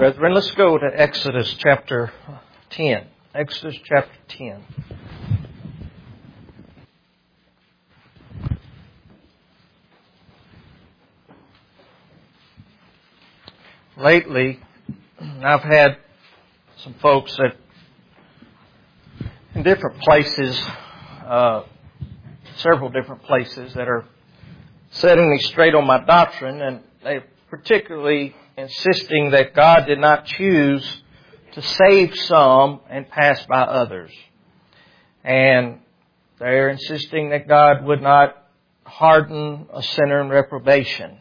brethren, let's go to Exodus chapter 10. Exodus chapter 10. Lately, I've had some folks that in different places, several different places that are setting me straight on my doctrine, and they're particularly insisting that God did not choose to save some and pass by others. And they're insisting that God would not harden a sinner in reprobation.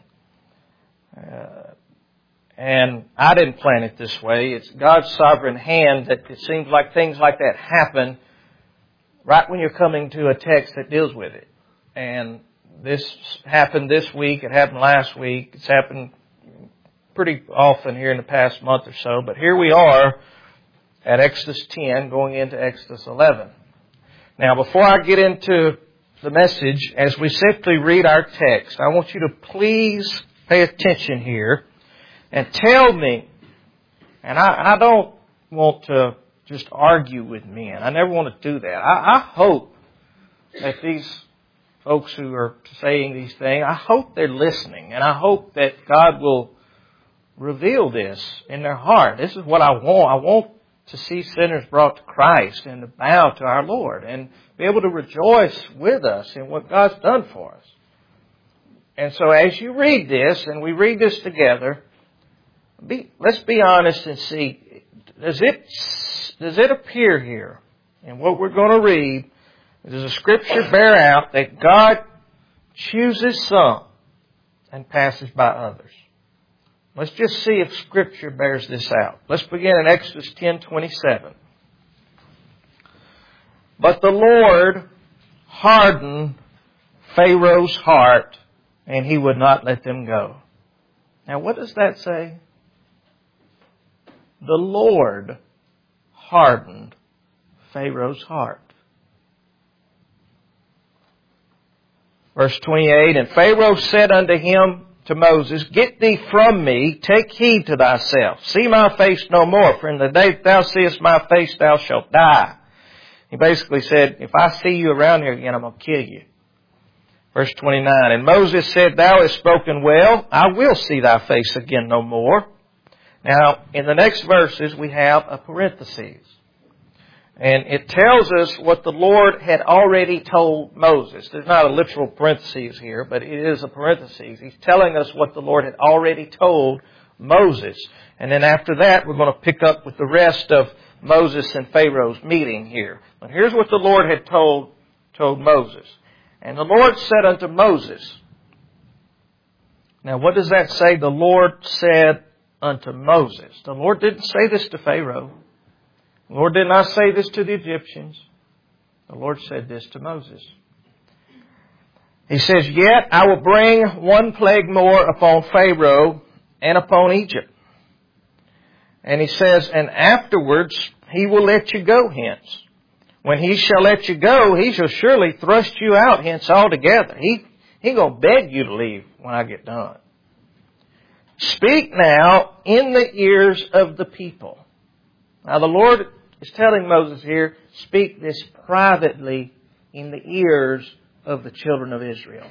And I didn't plan it this way. It's God's sovereign hand that it seems like things like that happen right when you're coming to a text that deals with it. And this happened this week. It happened last week. It's happened pretty often here in the past month or so. But here we are at Exodus 10 going into Exodus 11. Now, before I get into the message, as we simply read our text, I want you to please pay attention here and tell me, and I don't want to just argue with men. I never want to do that. I hope that these folks who are saying these things, I hope they're listening. And I hope that God will reveal this in their heart. This is what I want. I want to see sinners brought to Christ and to bow to our Lord and be able to rejoice with us in what God's done for us. And so as you read this, and we read this together, let's be honest and see, does it appear here in what we're going to read, does the Scripture bear out that God chooses some and passes by others? Let's just see if Scripture bears this out. Let's begin in Exodus 10:27. But the Lord hardened Pharaoh's heart, and he would not let them go. Now, what does that say? The Lord hardened Pharaoh's heart. Verse 28, And Pharaoh said unto him, to Moses, Get thee from me, take heed to thyself. See my face no more, for in the day that thou seest my face thou shalt die. He basically said, if I see you around here again, I'm going to kill you. Verse 29, And Moses said, Thou hast spoken well, I will see thy face again no more. Now, in the next verses, we have a parenthesis. And it tells us what the Lord had already told Moses. There's not a literal parenthesis here, but it is a parenthesis. He's telling us what the Lord had already told Moses. And then after that, we're going to pick up with the rest of Moses and Pharaoh's meeting here. But here's what the Lord had told Moses. And the Lord said unto Moses. Now, what does that say? The Lord said unto Moses. The Lord didn't say this to Pharaoh. The Lord did not say this to the Egyptians. The Lord said this to Moses. He says, Yet I will bring one plague more upon Pharaoh and upon Egypt. And he says, And afterwards he will let you go hence. When he shall let you go, he shall surely thrust you out hence altogether. He going to beg you to leave when I get done. Speak now in the ears of the people. Now the Lord is telling Moses here, speak this privately in the ears of the children of Israel.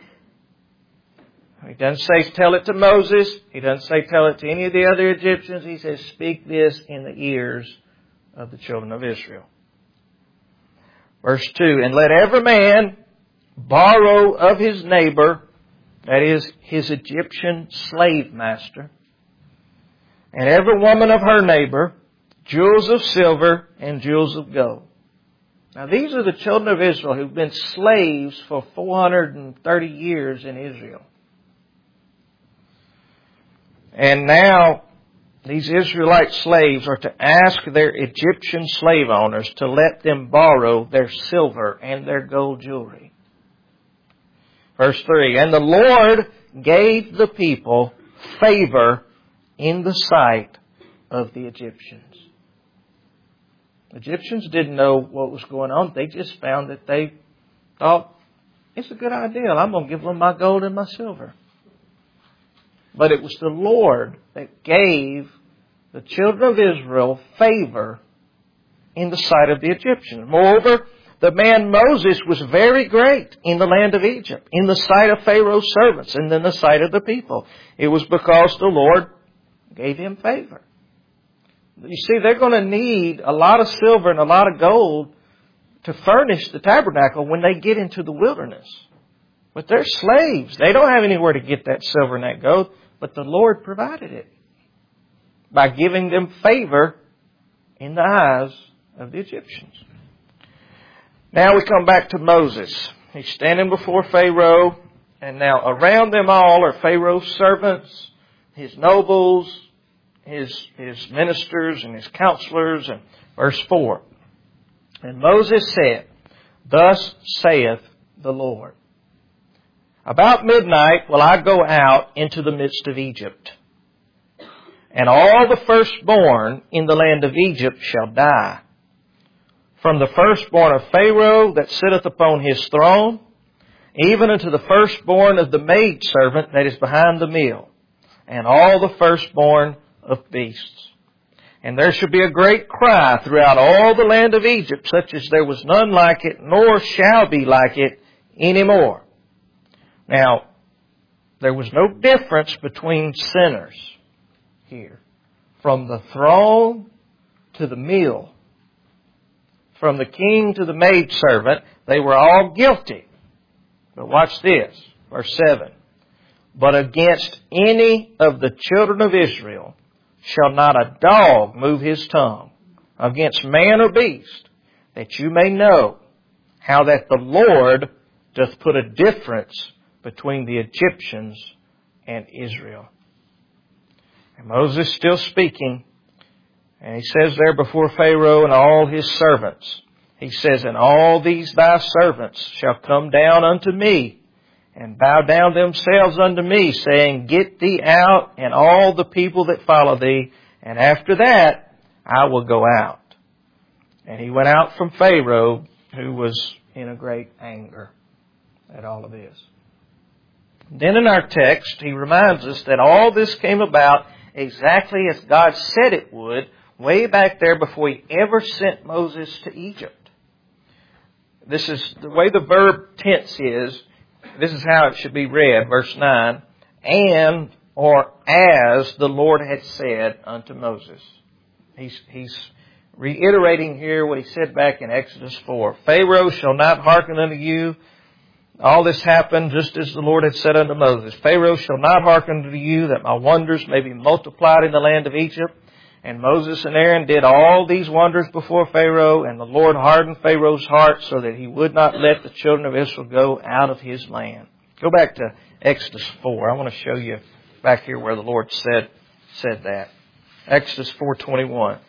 He doesn't say tell it to Moses. He doesn't say tell it to any of the other Egyptians. He says speak this in the ears of the children of Israel. Verse 2, And let every man borrow of his neighbor, that is, his Egyptian slave master, and every woman of her neighbor, jewels of silver and jewels of gold. Now these are the children of Israel who've been slaves for 430 years in Israel. And now these Israelite slaves are to ask their Egyptian slave owners to let them borrow their silver and their gold jewelry. Verse 3, And the Lord gave the people favor in the sight of the Egyptians. The Egyptians didn't know what was going on. They just found that they thought, it's a good idea. I'm going to give them my gold and my silver. But it was the Lord that gave the children of Israel favor in the sight of the Egyptians. Moreover, the man Moses was very great in the land of Egypt, in the sight of Pharaoh's servants, and in the sight of the people. It was because the Lord gave him favor. You see, they're going to need a lot of silver and a lot of gold to furnish the tabernacle when they get into the wilderness. But they're slaves. They don't have anywhere to get that silver and that gold, but the Lord provided it by giving them favor in the eyes of the Egyptians. Now we come back to Moses. He's standing before Pharaoh, and now around them all are Pharaoh's servants, his nobles, his ministers, and his counselors. And verse 4. And Moses said, Thus saith the Lord, About midnight will I go out into the midst of Egypt, and all the firstborn in the land of Egypt shall die. From the firstborn of Pharaoh that sitteth upon his throne, even unto the firstborn of the maidservant that is behind the mill, and all the firstborn of beasts. And there shall be a great cry throughout all the land of Egypt, such as there was none like it, nor shall be like it any more. Now, there was no difference between sinners here. From the throne to the mill, from the king to the maidservant, they were all guilty. But watch this, verse 7. But against any of the children of Israel shall not a dog move his tongue, against man or beast, that you may know how that the Lord doth put a difference between the Egyptians and Israel. And Moses still speaking, and he says there before Pharaoh and all his servants, he says, And all these thy servants shall come down unto me, and bow down themselves unto me, saying, Get thee out, and all the people that follow thee, and after that I will go out. And he went out from Pharaoh, who was in a great anger at all of this. Then in our text, he reminds us that all this came about exactly as God said it would, way back there before he ever sent Moses to Egypt. This is the way the verb tense is. This is how it should be read, verse 9. And, or as the Lord had said unto Moses. He's reiterating here what he said back in Exodus 4. Pharaoh shall not hearken unto you. All this happened just as the Lord had said unto Moses. Pharaoh shall not hearken unto you, that my wonders may be multiplied in the land of Egypt. And Moses and Aaron did all these wonders before Pharaoh, and the Lord hardened Pharaoh's heart so that he would not let the children of Israel go out of his land. Go back to Exodus 4. I want to show you back here where the Lord said that. Exodus 4:21.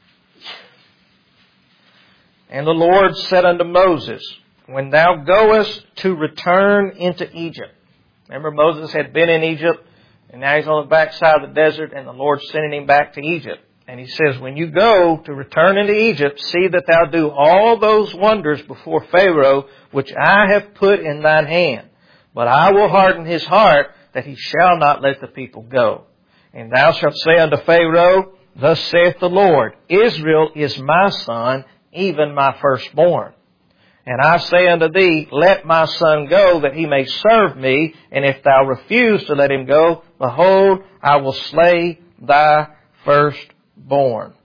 And the Lord said unto Moses, When thou goest to return into Egypt. Remember, Moses had been in Egypt, and now he's on the backside of the desert, and the Lord's sending him back to Egypt. And he says, When you go to return into Egypt, see that thou do all those wonders before Pharaoh, which I have put in thine hand. But I will harden his heart, that he shall not let the people go. And thou shalt say unto Pharaoh, Thus saith the Lord, Israel is my son, even my firstborn. And I say unto thee, Let my son go, that he may serve me. And if thou refuse to let him go, behold, I will slay thy firstborn.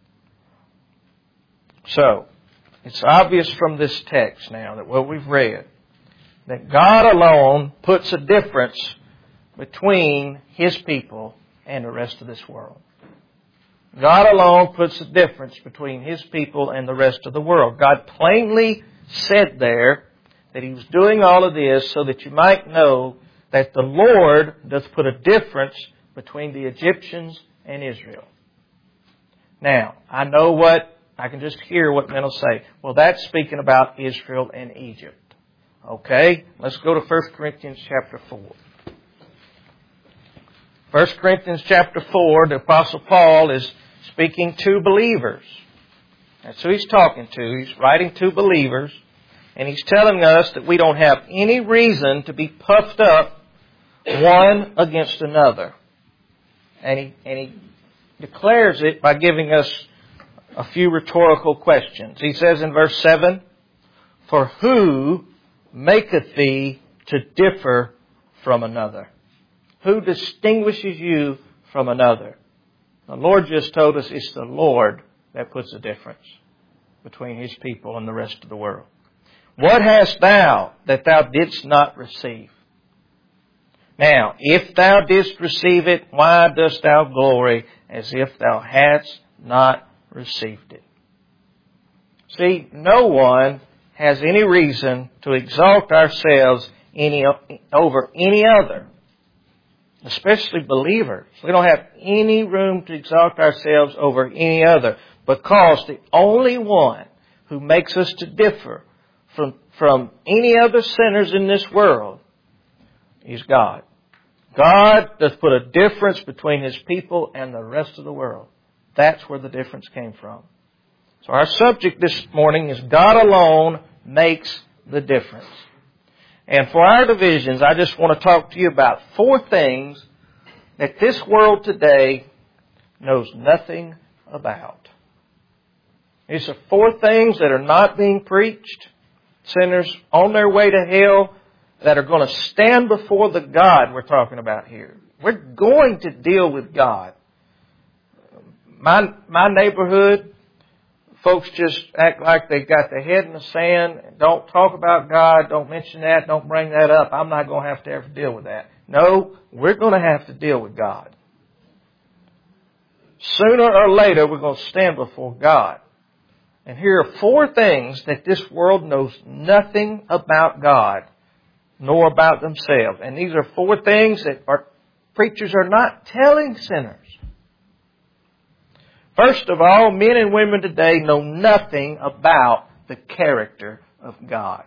So, it's obvious from this text now that what we've read, that God alone puts a difference between His people and the rest of this world. God alone puts a difference between His people and the rest of the world. God plainly said there that He was doing all of this so that you might know that the Lord does put a difference between the Egyptians and Israel. Now, I can just hear what men will say. Well, that's speaking about Israel and Egypt. Okay, let's go to 1 Corinthians chapter 4. 1 Corinthians chapter 4, the Apostle Paul is speaking to believers. That's who he's talking to. He's writing to believers. And he's telling us that we don't have any reason to be puffed up one against another. And he declares it by giving us a few rhetorical questions. He says in verse 7, "For who maketh thee to differ from another?" Who distinguishes you from another? The Lord just told us it's the Lord that puts a difference between His people and the rest of the world. "What hast thou that thou didst not receive?" Now, if thou didst receive it, why dost thou glory as if thou hadst not received it? See, no one has any reason to exalt ourselves over any other, especially believers. We don't have any room to exalt ourselves over any other, because the only one who makes us to differ from any other sinners in this world is God. God does put a difference between His people and the rest of the world. That's where the difference came from. So our subject this morning is God alone makes the difference. And for our divisions, I just want to talk to you about 4 things that this world today knows nothing about. These are 4 things that are not being preached. Sinners on their way to hell that are going to stand before the God we're talking about here. We're going to deal with God. My neighborhood, folks just act like they got their head in the sand. Don't talk about God. Don't mention that. Don't bring that up. I'm not going to have to ever deal with that. No, we're going to have to deal with God. Sooner or later, we're going to stand before God. And here are 4 things that this world knows nothing about God, nor about themselves. And these are 4 things that preachers are not telling sinners. First of all, men and women today know nothing about the character of God.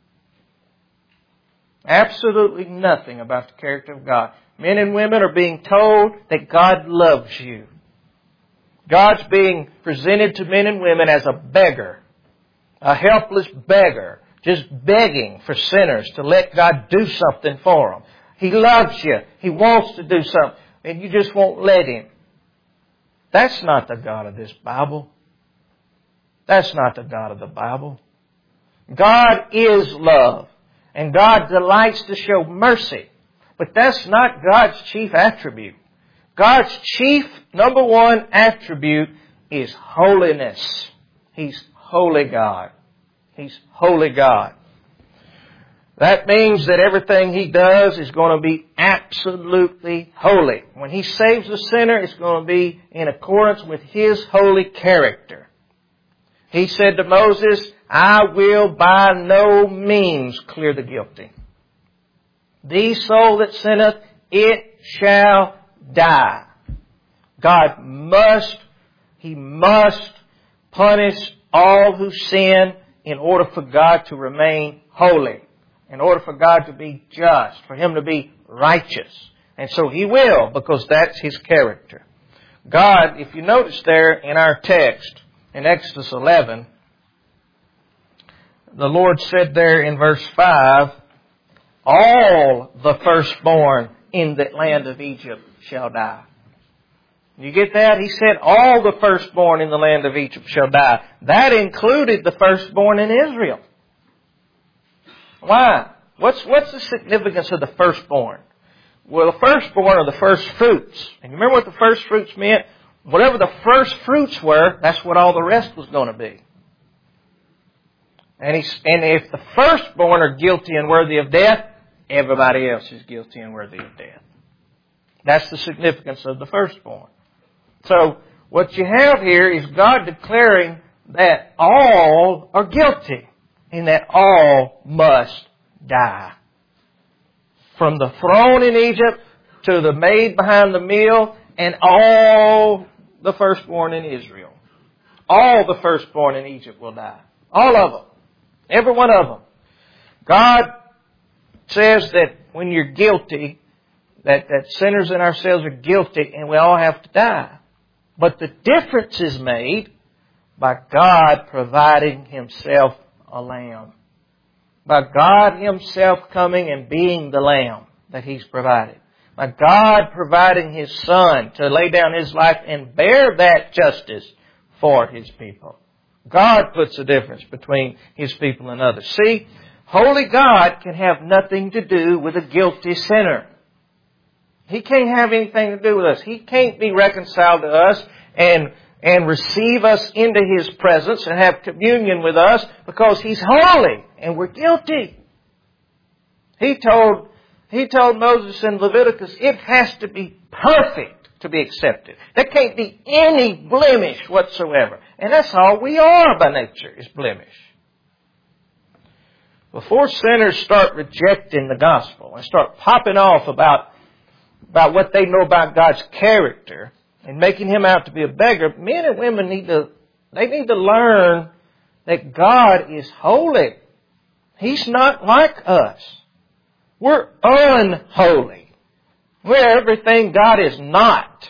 Absolutely nothing about the character of God. Men and women are being told that God loves you. God's being presented to men and women as a beggar, a helpless beggar, just begging for sinners to let God do something for them. He loves you. He wants to do something, and you just won't let Him. That's not the God of this Bible. That's not the God of the Bible. God is love, and God delights to show mercy. But that's not God's chief attribute. God's chief, number 1 attribute is holiness. He's holy God. He's holy God. That means that everything He does is going to be absolutely holy. When He saves a sinner, it's going to be in accordance with His holy character. He said to Moses, "I will by no means clear the guilty. The soul that sinneth, it shall die." God must punish all who sin in order for God to remain holy. In order for God to be just, for Him to be righteous. And so He will, because that's His character. God, if you notice there in our text, in Exodus 11, the Lord said there in verse 5, "All the firstborn in the land of Egypt shall die." You get that? He said all the firstborn in the land of Egypt shall die. That included the firstborn in Israel. Why? What's the significance of the firstborn? Well, the firstborn are the first fruits. And you remember what the first fruits meant? Whatever the first fruits were, that's what all the rest was going to be. And if the firstborn are guilty and worthy of death, everybody else is guilty and worthy of death. That's the significance of the firstborn. So, what you have here is God declaring that all are guilty and that all must die. From the throne in Egypt to the maid behind the mill and all the firstborn in Israel. All the firstborn in Egypt will die. All of them. Every one of them. God says that when you're guilty, that sinners and ourselves are guilty and we all have to die. But the difference is made by God providing Himself a lamb. By God Himself coming and being the lamb that He's provided. By God providing His Son to lay down His life and bear that justice for His people. God puts a difference between His people and others. See, holy God can have nothing to do with a guilty sinner. He can't have anything to do with us. He can't be reconciled to us and receive us into His presence and have communion with us because He's holy and we're guilty. He told Moses in Leviticus, it has to be perfect to be accepted. There can't be any blemish whatsoever. And that's all we are by nature, is blemish. Before sinners start rejecting the gospel and start popping off about what they know about God's character and making Him out to be a beggar, men and women need to learn that God is holy. He's not like us. We're unholy. We're everything God is not.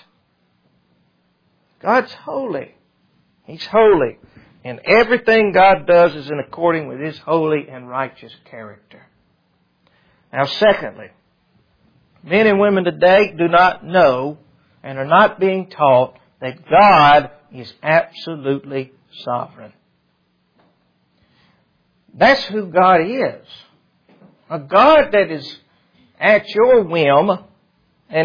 God's holy. He's holy. And everything God does is in according with His holy and righteous character. Now, secondly, men and women today do not know and are not being taught that God is absolutely sovereign. That's who God is. A God that is at your whim and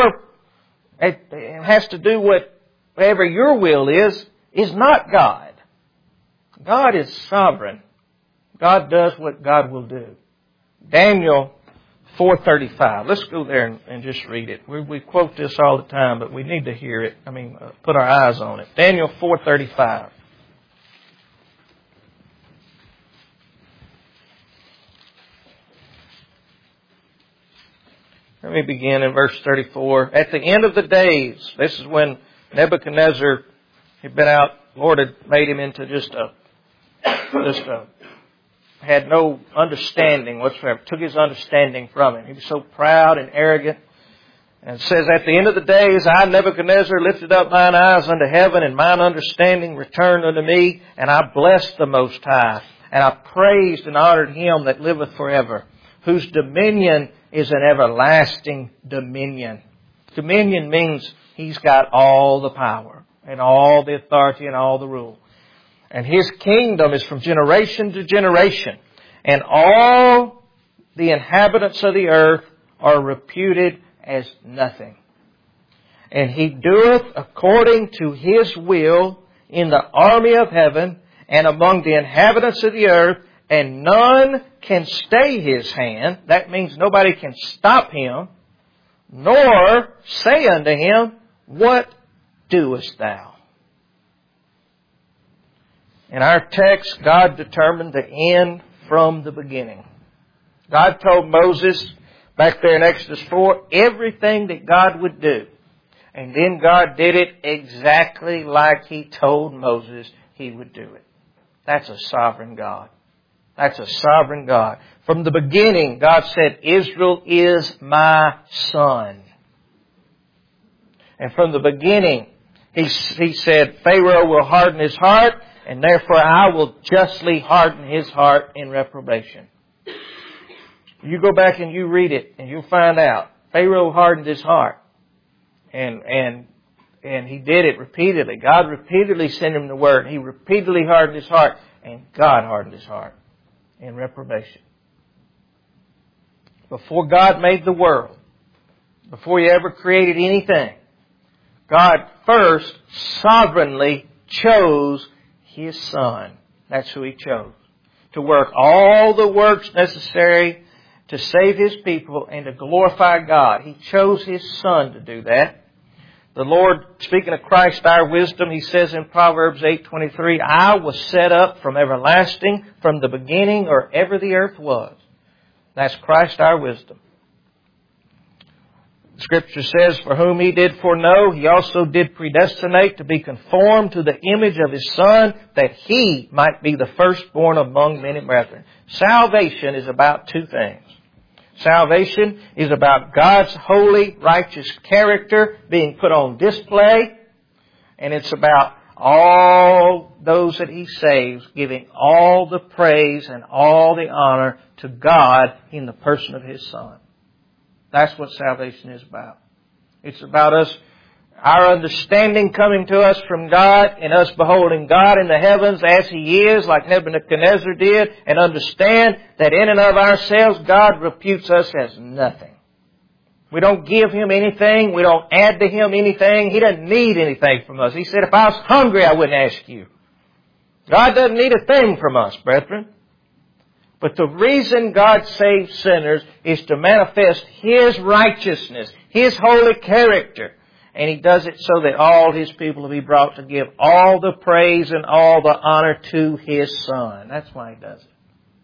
has to do whatever your will is not God. God is sovereign. God does what God will do. Daniel 4:35. Let's go there and just read it. We quote this all the time, but we need to hear it. Put our eyes on it. Daniel 4:35. Let me begin in verse 34. At the end of the days, this is when Nebuchadnezzar had been out. Lord had made him into had no understanding whatsoever. Took his understanding from him. He was so proud and arrogant. And it says, at the end of the days, I, Nebuchadnezzar, lifted up mine eyes unto heaven, and mine understanding returned unto me, and I blessed the Most High. And I praised and honored Him that liveth forever, whose dominion is an everlasting dominion. Dominion means He's got all the power and all the authority and all the rule. And His kingdom is from generation to generation. And all the inhabitants of the earth are reputed as nothing. And He doeth according to His will in the army of heaven and among the inhabitants of the earth, and none can stay His hand. That means nobody can stop Him, nor say unto Him, what doest thou? In our text, God determined the end from the beginning. God told Moses back there in Exodus 4 everything that God would do. And then God did it exactly like He told Moses He would do it. That's a sovereign God. That's a sovereign God. From the beginning, God said, Israel is my son. And from the beginning, He said, Pharaoh will harden his heart, and therefore I will justly harden his heart in reprobation. You go back and you read it, and you'll find out. Pharaoh hardened his heart. And he did it repeatedly. God repeatedly sent him the word. He repeatedly hardened his heart, and God hardened his heart in reprobation. Before God made the world, before He ever created anything, God first sovereignly chose His Son. That's who He chose. To work all the works necessary to save His people and to glorify God. He chose His Son to do that. The Lord, speaking of Christ, our wisdom, He says in Proverbs 8:23, I was set up from everlasting, from the beginning, or ever the earth was. That's Christ, our wisdom. Scripture says, for whom He did foreknow, He also did predestinate to be conformed to the image of His Son, that He might be the firstborn among many brethren. Salvation is about two things. Salvation is about God's holy, righteous character being put on display. And it's about all those that He saves giving all the praise and all the honor to God in the person of His Son. That's what salvation is about. It's about us, our understanding coming to us from God and us beholding God in the heavens as He is, like Nebuchadnezzar did, and understand that in and of ourselves God reputes us as nothing. We don't give Him anything. We don't add to Him anything. He doesn't need anything from us. He said, if I was hungry, I wouldn't ask you. God doesn't need a thing from us, brethren. But the reason God saves sinners is to manifest His righteousness, His holy character. And He does it so that all His people will be brought to give all the praise and all the honor to His Son. That's why He does it.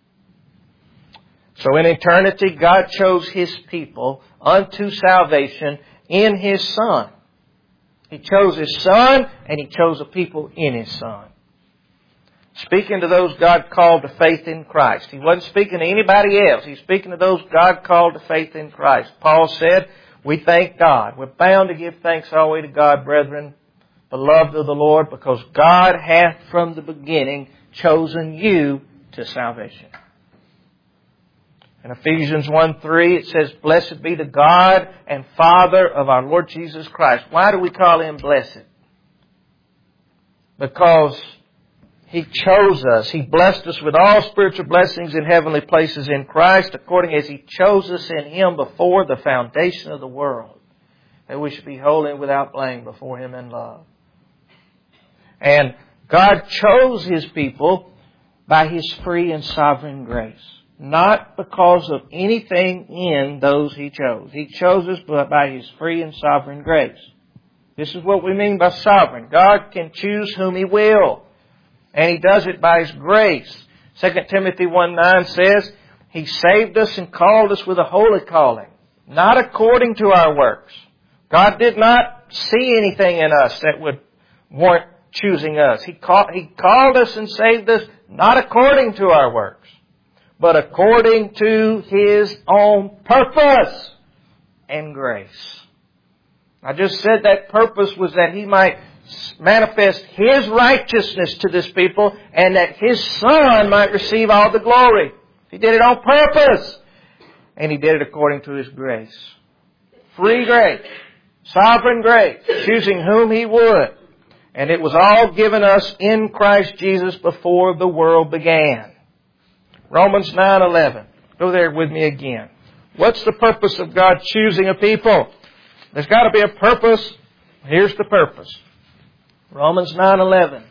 So in eternity, God chose His people unto salvation in His Son. He chose His Son, and He chose a people in His Son. Speaking to those God called to faith in Christ. He wasn't speaking to anybody else. He's speaking to those God called to faith in Christ. Paul said, we thank God. We're bound to give thanks always to God, brethren, beloved of the Lord, because God hath from the beginning chosen you to salvation. In Ephesians 1:3 it says, blessed be the God and Father of our Lord Jesus Christ. Why do we call Him blessed? Because He chose us. He blessed us with all spiritual blessings in heavenly places in Christ, according as He chose us in Him before the foundation of the world, that we should be holy and without blame before Him in love. And God chose His people by His free and sovereign grace. Not because of anything in those He chose. He chose us by His free and sovereign grace. This is what we mean by sovereign. God can choose whom He will. And He does it by His grace. 2 Timothy 1:9 says, He saved us and called us with a holy calling, not according to our works. God did not see anything in us that would warrant choosing us. He called us and saved us not according to our works, but according to His own purpose and grace. I just said that purpose was that He might manifest His righteousness to this people and that His Son might receive all the glory. He did it on purpose. And He did it according to His grace. Free grace. Sovereign grace. Choosing whom He would. And it was all given us in Christ Jesus before the world began. Romans 9:11. Go there with me again. What's the purpose of God choosing a people? There's got to be a purpose. Here's the purpose. Romans 9:11.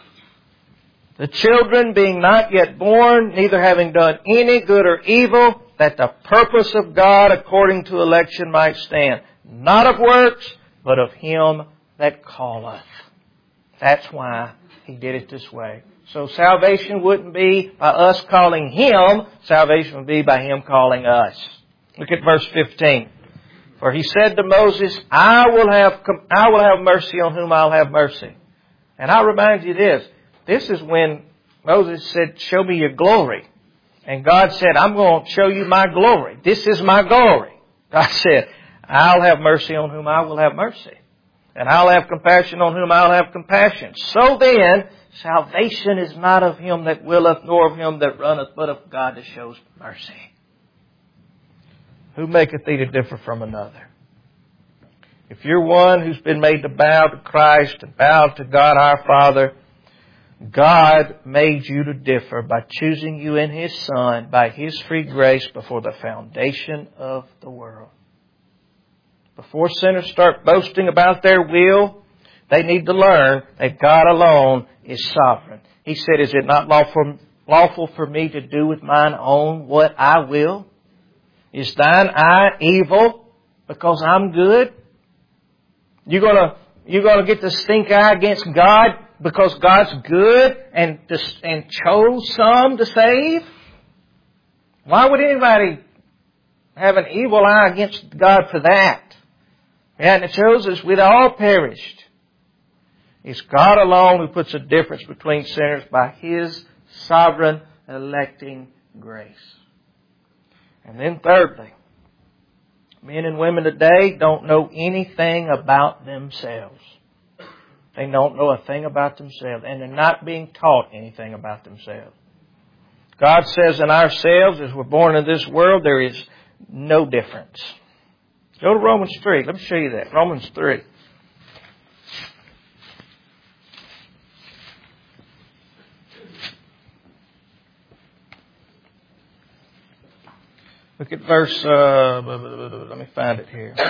The children being not yet born, neither having done any good or evil, that the purpose of God according to election might stand. Not of works, but of Him that calleth. That's why He did it this way. So salvation wouldn't be by us calling Him. Salvation would be by Him calling us. Look at verse 15. For He said to Moses, I will have mercy on whom I'll have mercy. And I'll remind you this. This is when Moses said, show me your glory. And God said, I'm going to show you my glory. This is my glory. God said, I'll have mercy on whom I will have mercy. And I'll have compassion on whom I'll have compassion. So then, salvation is not of him that willeth, nor of him that runneth, but of God that shows mercy. Who maketh thee to differ from another? If you're one who's been made to bow to Christ, to bow to God our Father, God made you to differ by choosing you in His Son by His free grace before the foundation of the world. Before sinners start boasting about their will, they need to learn that God alone is sovereign. He said, is it not lawful for me to do with mine own what I will? Is thine eye evil because I'm good? You gonna get the stink eye against God because God's good and chose some to save? Why would anybody have an evil eye against God for that? And it shows us we'd all perished. It's God alone who puts a difference between sinners by His sovereign electing grace. And then thirdly, men and women today don't know anything about themselves. They don't know a thing about themselves, and they're not being taught anything about themselves. God says in ourselves, as we're born in this world, there is no difference. Go to Romans 3. Let me show you that. Romans 3. Look at verse, let me find it here.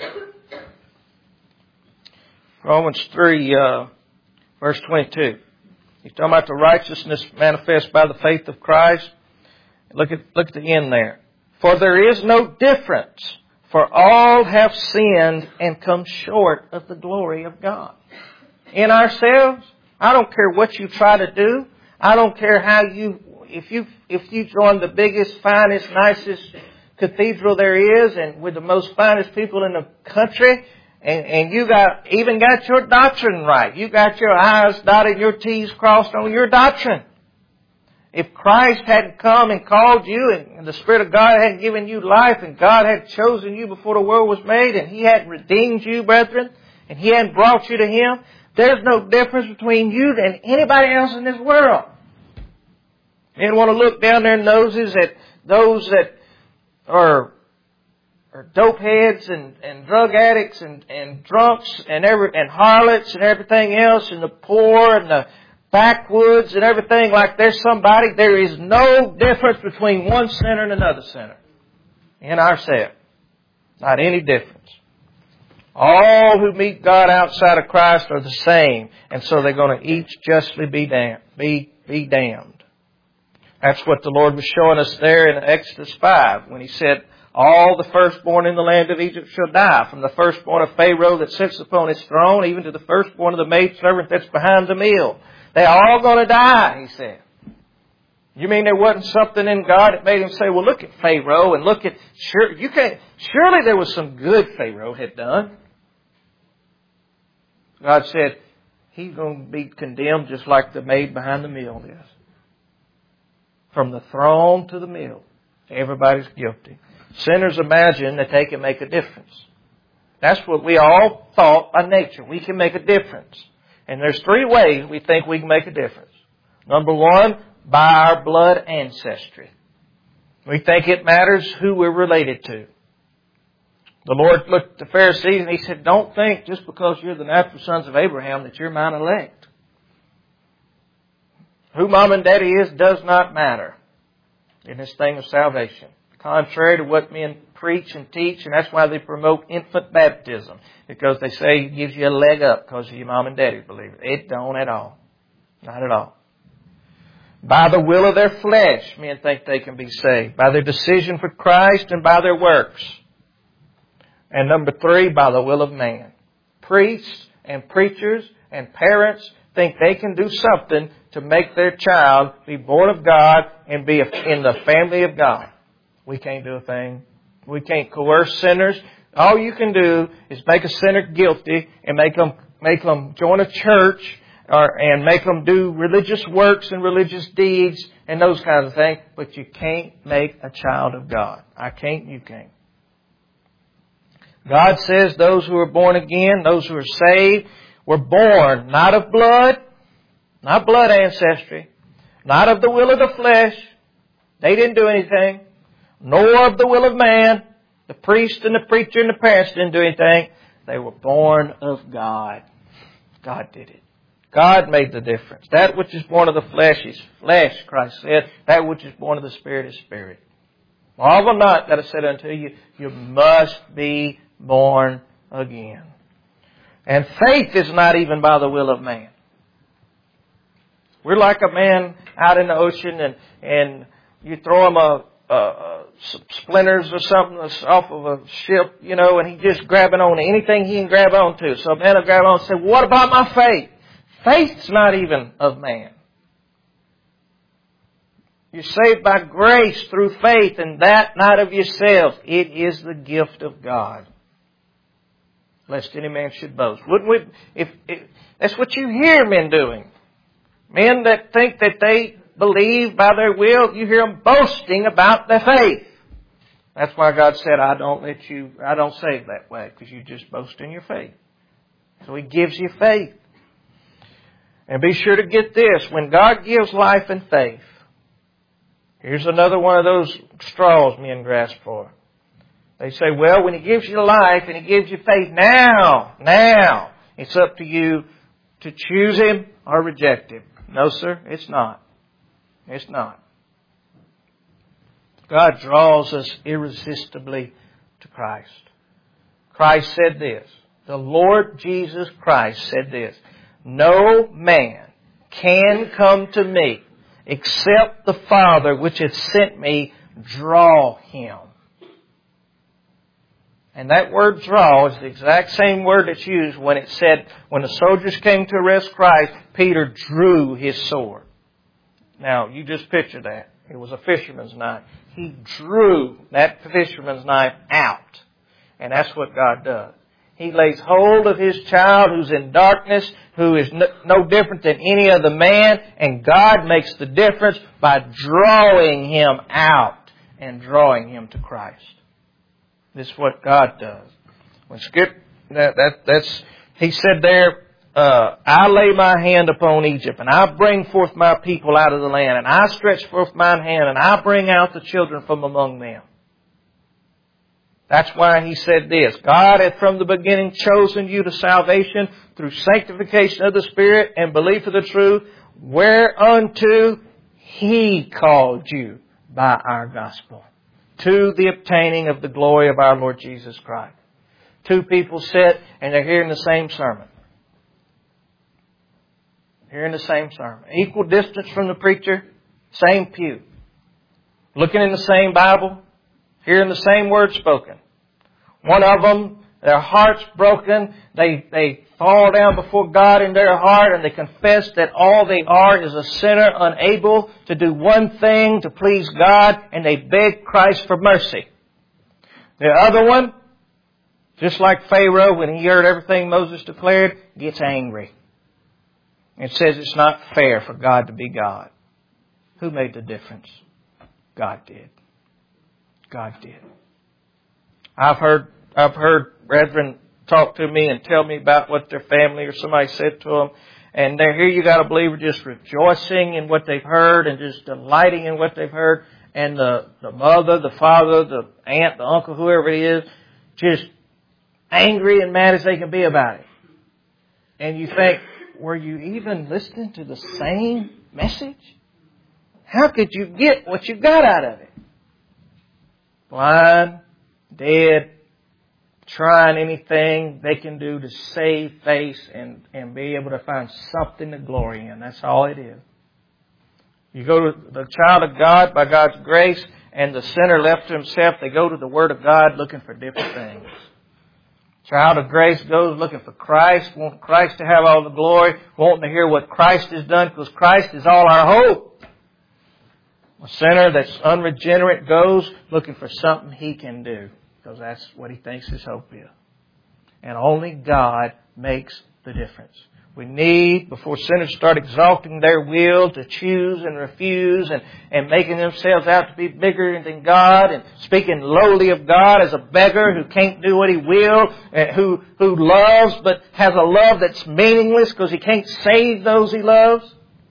Romans 3, verse 22. He's talking about the righteousness manifest by the faith of Christ. Look at the end there. For there is no difference, for all have sinned and come short of the glory of God. In ourselves, I don't care what you try to do. I don't care how if you join the biggest, finest, nicest cathedral there is, and with the most finest people in the country, and you even got your doctrine right. You got your I's dotted, your T's crossed on your doctrine. If Christ hadn't come and called you, and the Spirit of God hadn't given you life, and God had chosen you before the world was made, and He hadn't redeemed you, brethren, and He hadn't brought you to Him, there's no difference between you and anybody else in this world. You don't want to look down their noses at those that are dope heads and drug addicts and drunks and harlots and everything else, and the poor and the backwoods and everything like there's somebody. There is no difference between one sinner and another sinner in ourselves. Not any difference. All who meet God outside of Christ are the same, and so they're going to each justly be damned. That's what the Lord was showing us there in Exodus 5 when He said, all the firstborn in the land of Egypt shall die, from the firstborn of Pharaoh that sits upon his throne, even to the firstborn of the maidservant that's behind the mill. They're all going to die, He said. You mean there wasn't something in God that made Him say, well, look at Pharaoh and look at, surely there was some good Pharaoh had done. God said, he's going to be condemned just like the maid behind the mill is. From the throne to the mill, everybody's guilty. Sinners imagine that they can make a difference. That's what we all thought by nature. We can make a difference. And there's 3 ways we think we can make a difference. Number 1, by our blood ancestry. We think it matters who we're related to. The Lord looked at the Pharisees and He said, don't think just because you're the natural sons of Abraham that you're mine elect. Who mom and daddy is does not matter in this thing of salvation. Contrary to what men preach and teach, and that's why they promote infant baptism. Because they say it gives you a leg up because your mom and daddy believe it. It don't at all. Not at all. By the will of their flesh, men think they can be saved. By their decision for Christ and by their works. And number 3, by the will of man. Priests and preachers and parents think they can do something to make their child be born of God and be in the family of God. We can't do a thing. We can't coerce sinners. All you can do is make a sinner guilty and make them join a church and make them do religious works and religious deeds and those kinds of things. But you can't make a child of God. I can't, you can't. God says those who are born again, those who are saved, were born not of blood, not blood ancestry, not of the will of the flesh. They didn't do anything. Nor of the will of man. The priest and the preacher and the parents didn't do anything. They were born of God. God did it. God made the difference. That which is born of the flesh is flesh, Christ said. That which is born of the Spirit is spirit. Marvel not that I said unto you, you must be born again. And faith is not even by the will of man. We're like a man out in the ocean and you throw him some splinters or something off of a ship, and he just grabbing on to anything he can grab onto. So a man will grab on and say, what about my faith? Faith's not even of man. You're saved by grace through faith, and that not of yourselves. It is the gift of God. Lest any man should boast. Wouldn't we? If that's what you hear men doing. Men that think that they believe by their will, you hear them boasting about their faith. That's why God said, I don't save that way, because you just boast in your faith. So He gives you faith. And be sure to get this, when God gives life and faith, here's another one of those straws men grasp for. They say, well, when He gives you life and He gives you faith, now, it's up to you to choose Him or reject Him. No, sir, it's not. It's not. God draws us irresistibly to Christ. Christ said this. The Lord Jesus Christ said this. No man can come to me except the Father which hath sent me draw him. And that word draw is the exact same word that's used when it said, when the soldiers came to arrest Christ, Peter drew his sword. Now, you just picture that. It was a fisherman's knife. He drew that fisherman's knife out. And that's what God does. He lays hold of His child who's in darkness, who is no different than any other man, and God makes the difference by drawing him out and drawing him to Christ. This is what God does. When He said there, I lay my hand upon Egypt, and I bring forth my people out of the land, and I stretch forth mine hand, and I bring out the children from among them. That's why He said this. God hath from the beginning chosen you to salvation through sanctification of the Spirit and belief of the truth, whereunto He called you by our gospel, to the obtaining of the glory of our Lord Jesus Christ. Two people sit and they're hearing the same sermon. Hearing the same sermon. Equal distance from the preacher, same pew. Looking in the same Bible, hearing the same words spoken. One of them, their heart's broken. They fall down before God in their heart and they confess that all they are is a sinner unable to do one thing to please God, and they beg Christ for mercy. The other one, just like Pharaoh, when he heard everything Moses declared, gets angry. It says it's not fair for God to be God. Who made the difference? God did. God did. I've heard brethren talk to me and tell me about what their family or somebody said to them. And they're here, you got a believer just rejoicing in what they've heard and just delighting in what they've heard. And the mother, the father, the aunt, the uncle, whoever it is, just angry and mad as they can be about it. And you think, were you even listening to the same message? How could you get what you got out of it? Blind, dead, trying anything they can do to save face and be able to find something to glory in. That's all it is. You go to the child of God by God's grace, and the sinner left to himself, they go to the Word of God looking for different things. Child of grace goes looking for Christ, wanting Christ to have all the glory, wanting to hear what Christ has done, because Christ is all our hope. A sinner that's unregenerate goes looking for something he can do, because that's what he thinks his hope is. And only God makes the difference. We need, before sinners start exalting their will to choose and refuse and making themselves out to be bigger than God and speaking lowly of God as a beggar who can't do what he will, and who loves but has a love that's meaningless because he can't save those he loves.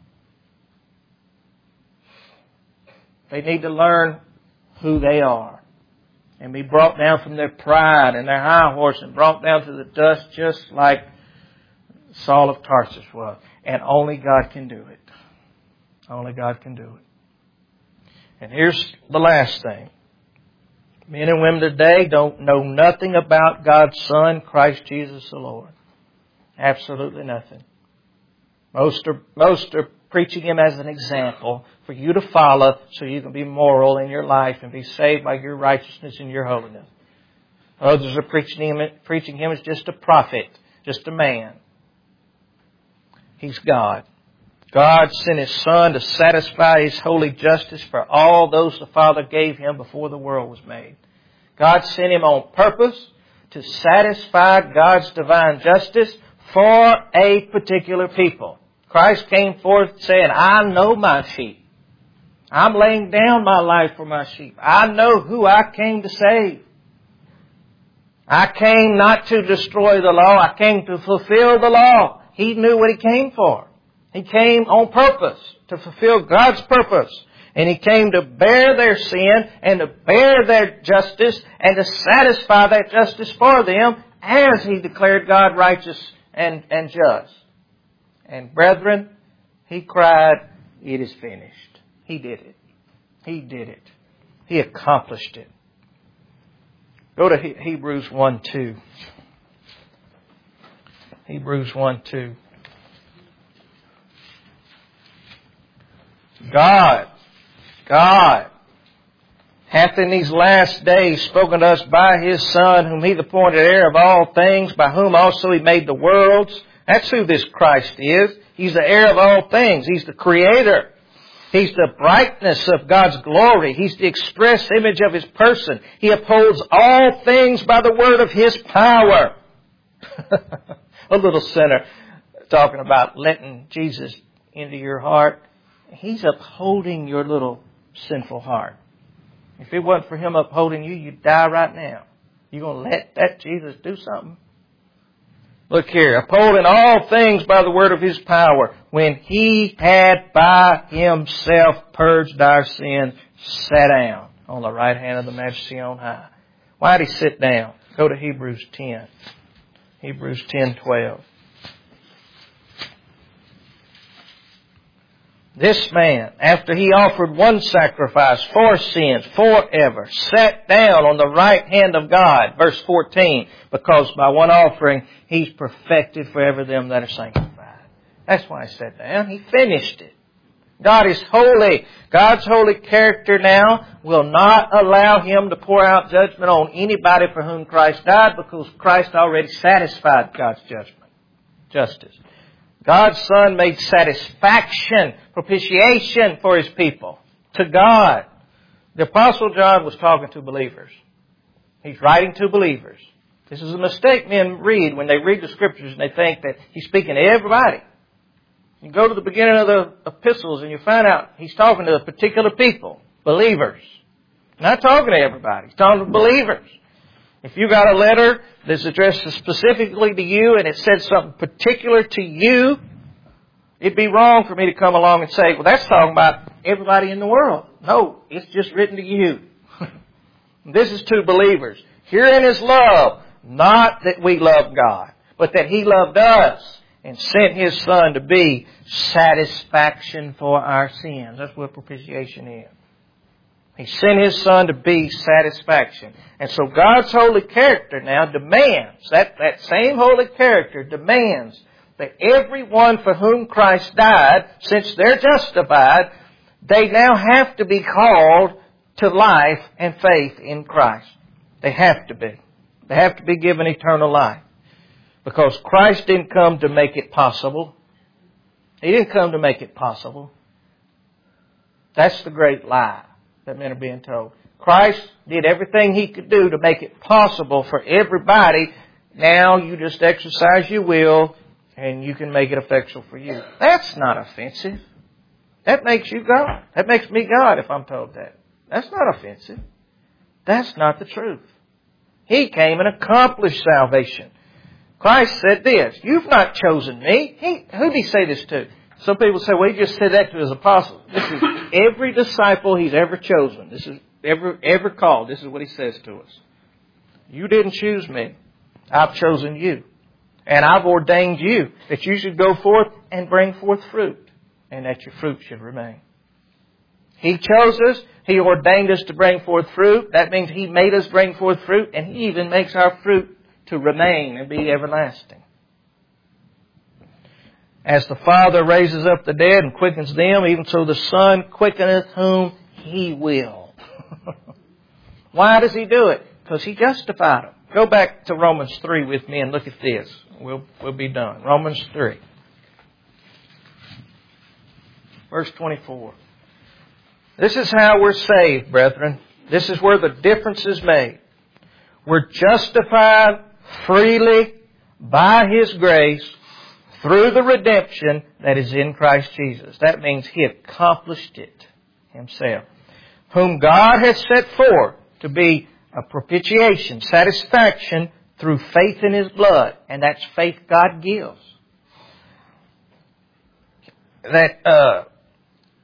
They need to learn who they are and be brought down from their pride and their high horse and brought down to the dust just like Saul of Tarsus was. And only God can do it. Only God can do it. And here's the last thing. Men and women today don't know nothing about God's Son, Christ Jesus the Lord. Absolutely nothing. Most are preaching Him as an example for you to follow so you can be moral in your life and be saved by your righteousness and your holiness. Others are preaching Him as just a prophet, just a man. He's God. God sent His Son to satisfy His holy justice for all those the Father gave Him before the world was made. God sent Him on purpose to satisfy God's divine justice for a particular people. Christ came forth saying, I know my sheep. I'm laying down my life for my sheep. I know who I came to save. I came not to destroy the law. I came to fulfill the law. He knew what He came for. He came on purpose to fulfill God's purpose. And He came to bear their sin and to bear their justice and to satisfy that justice for them as He declared God righteous and just. And brethren, He cried, "It is finished." He did it. He did it. He accomplished it. Go to Hebrews 1:2. Hebrews 1:2. God hath in these last days spoken to us by His Son, whom He appointed heir of all things, by whom also He made the worlds. That's who this Christ is. He's the heir of all things. He's the Creator. He's the brightness of God's glory. He's the express image of His person. He upholds all things by the word of His power. A little sinner talking about letting Jesus into your heart. He's upholding your little sinful heart. If it wasn't for Him upholding you, you'd die right now. You going to let that Jesus do something? Look here. Upholding all things by the word of His power, when He had by Himself purged our sins, sat down on the right hand of the Majesty on high. Why did He sit down? Go to Hebrews 10. Hebrews 10:12. This man, after He offered one sacrifice for sins forever, sat down on the right hand of God. Verse 14, because by one offering He's perfected forever them that are sanctified. That's why He sat down. He finished it. God is holy. God's holy character now will not allow Him to pour out judgment on anybody for whom Christ died, because Christ already satisfied God's justice. God's Son made satisfaction, propitiation for His people. To God. The Apostle John was talking to believers. He's writing to believers. This is a mistake men read when they read the Scriptures and they think that He's speaking to everybody. You go to the beginning of the epistles and you find out He's talking to a particular people, believers. Not talking to everybody. He's talking to believers. If you got a letter that's addressed specifically to you and it said something particular to you, it'd be wrong for me to come along and say, well, that's talking about everybody in the world. No, it's just written to you. This is to believers. Herein is love, not that we love God, but that He loved us and sent His Son to be satisfaction for our sins. That's what propitiation is. He sent His Son to be satisfaction. And so God's holy character now demands, that same holy character demands that everyone for whom Christ died, since they're justified, they now have to be called to life and faith in Christ. They have to be. They have to be given eternal life. Because Christ didn't come to make it possible. He didn't come to make it possible. That's the great lie that men are being told. Christ did everything He could do to make it possible for everybody. Now you just exercise your will and you can make it effectual for you. That's not offensive. That makes you God. That makes me God if I'm told that. That's not offensive. That's not the truth. He came and accomplished salvation. Christ said this, you've not chosen me. Who did He say this to? Some people say, well, He just said that to His apostles. This is every disciple He's ever chosen. This is ever called. This is what He says to us. You didn't choose me. I've chosen you. And I've ordained you that you should go forth and bring forth fruit, and that your fruit should remain. He chose us. He ordained us to bring forth fruit. That means He made us bring forth fruit, and He even makes our fruit to remain and be everlasting. As the Father raises up the dead and quickens them, even so the Son quickeneth whom He will. Why does He do it? Because He justified them. Go back to Romans 3 with me and look at this. We'll be done. Romans 3. Verse 24. This is how we're saved, brethren. This is where the difference is made. We're justified freely by His grace through the redemption that is in Christ Jesus. That means He accomplished it Himself. Whom God has set forth to be a propitiation, satisfaction through faith in His blood. And that's faith God gives. That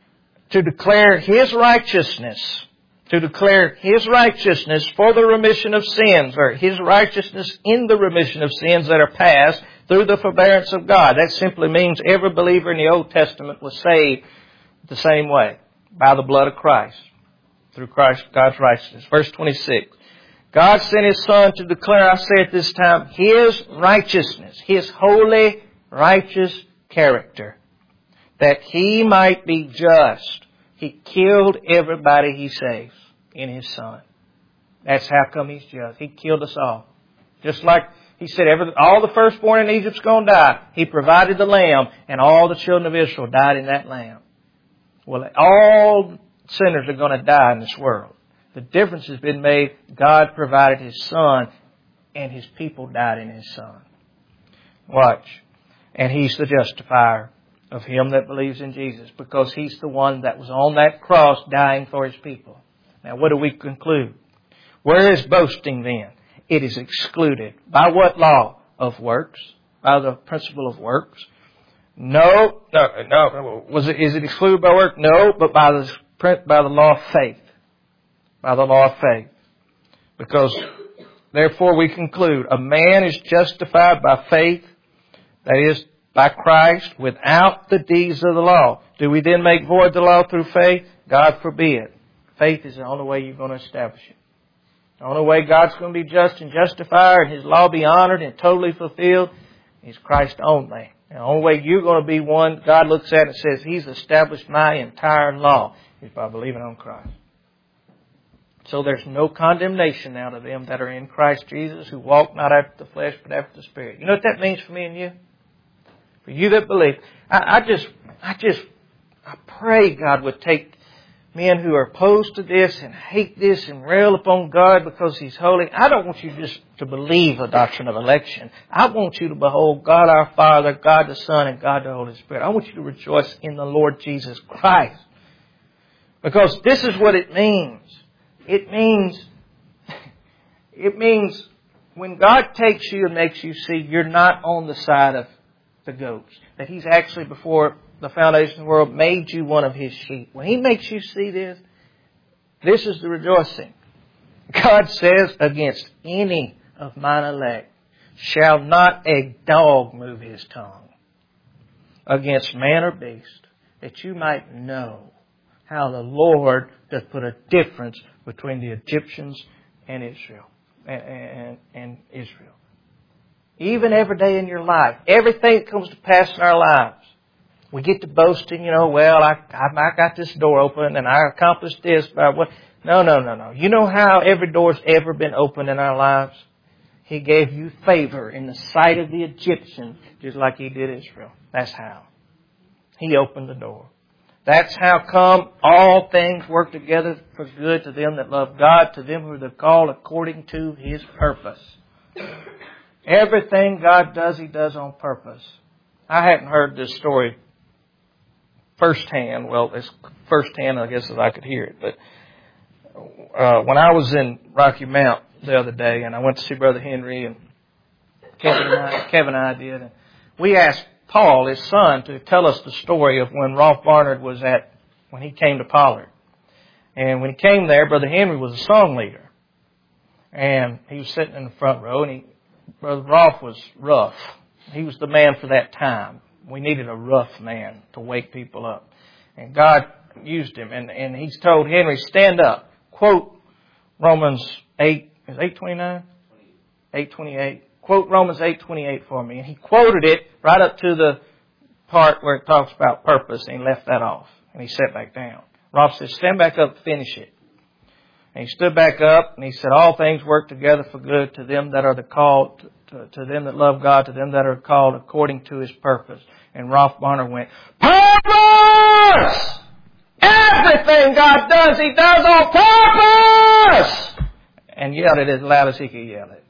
to declare His righteousness. To declare His righteousness for the remission of sins, or His righteousness in the remission of sins that are past through the forbearance of God. That simply means every believer in the Old Testament was saved the same way, by the blood of Christ, through Christ, God's righteousness. Verse 26. God sent His Son to declare, I say at this time, His righteousness, His holy, righteous character, that He might be just. He killed everybody He saves in His Son. That's how come He's just. He killed us all. Just like He said, all the firstborn in Egypt's going to die. He provided the lamb, and all the children of Israel died in that lamb. Well, all sinners are going to die in this world. The difference has been made. God provided His Son, and His people died in His Son. Watch. And He's the justifier of him that believes in Jesus, because He's the one that was on that cross dying for His people. Now, what do we conclude? Where is boasting then? It is excluded. By what law? Of works. By the principle of works. No. Is it excluded by work? No, but by the law of faith. By the law of faith. Because, therefore, we conclude a man is justified by faith, that is, by Christ, without the deeds of the law. Do we then make void the law through faith? God forbid. Faith is the only way you're going to establish it. The only way God's going to be just and justifier and His law be honored and totally fulfilled is Christ only. And the only way you're going to be one God looks at and says, He's established my entire law, is by believing on Christ. So there's no condemnation now to them that are in Christ Jesus, who walk not after the flesh but after the Spirit. You know what that means for me and you? For you that believe. I pray God would take men who are opposed to this and hate this and rail upon God because He's holy. I don't want you just to believe the doctrine of election. I want you to behold God our Father, God the Son, and God the Holy Spirit. I want you to rejoice in the Lord Jesus Christ. Because this is what it means. It means when God takes you and makes you see, you're not on the side of the goats. That He's actually, before the foundation of the world, made you one of His sheep. When He makes you see this, this is the rejoicing. God says, against any of mine elect shall not a dog move his tongue against man or beast, that you might know how the Lord doth put a difference between the Egyptians and Israel. And Israel. Even every day in your life, everything that comes to pass in our lives, we get to boasting, I got this door open and I accomplished this by what? No. You know how every door's ever been opened in our lives? He gave you favor in the sight of the Egyptians, just like He did Israel. That's how. He opened the door. That's how come all things work together for good to them that love God, to them who are called according to His purpose. Everything God does, He does on purpose. I hadn't heard this story firsthand. Well, it's firsthand, I guess, as I could hear it. But when I was in Rocky Mount the other day, and I went to see Brother Henry, and Kevin and I did, and we asked Paul, his son, to tell us the story of when Rolf Barnard was when he came to Pollard. And when he came there, Brother Henry was a song leader. And he was sitting in the front row, and Brother Rolf was rough. He was the man for that time. We needed a rough man to wake people up. And God used him. And He's told Henry, stand up. Quote Romans 8, is 8:29? 8:28. Quote Romans 8:28 for me. And he quoted it right up to the part where it talks about purpose, and he left that off. And he sat back down. Rolf said, stand back up and finish it. And he stood back up and he said, all things work together for good to them that are called, to them that love God, to them that are called according to His purpose. And Rolf Barnard went, purpose! Everything God does, He does on purpose! And yelled it as loud as he could yell it.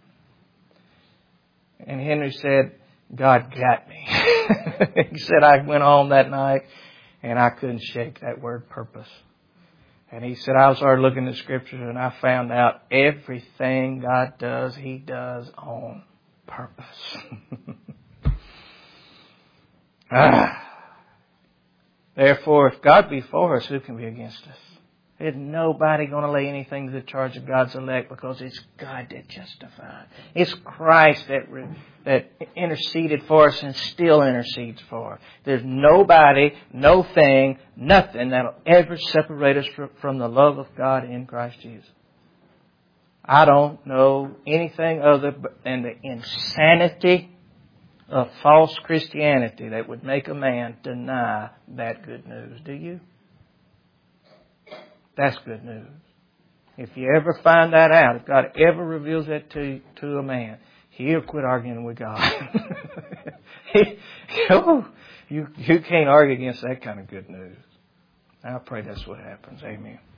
And Henry said, God got me. He said, I went home that night and I couldn't shake that word purpose. And he said, I started looking at the Scriptures and I found out everything God does, He does on purpose. Therefore, if God be for us, who can be against us? There's nobody going to lay anything to the charge of God's elect, because it's God that justifies. It's Christ that interceded for us and still intercedes for us. There's nobody, no thing, nothing that will ever separate us from the love of God in Christ Jesus. I don't know anything other than the insanity of false Christianity that would make a man deny that good news. Do you? That's good news. If you ever find that out, if God ever reveals that to a man, he'll quit arguing with God. You can't argue against that kind of good news. I pray that's what happens. Amen.